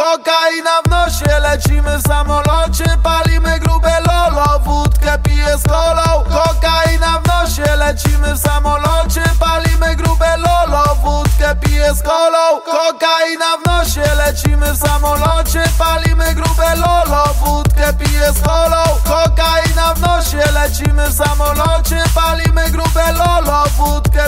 kokaina w nosie, lecimy w samolocie, palimy grube lolo, wódkę piję z kolą. Kokaina w nosie, lecimy w samolocie, palimy grube lolo, wódkę piję z kolą. Kokaina w nosie, lecimy w samolocie, palimy grube lolo, wódkę piję z kolą. Kokaina w nosie, lecimy w samolocie, palimy grube lolo, wódkę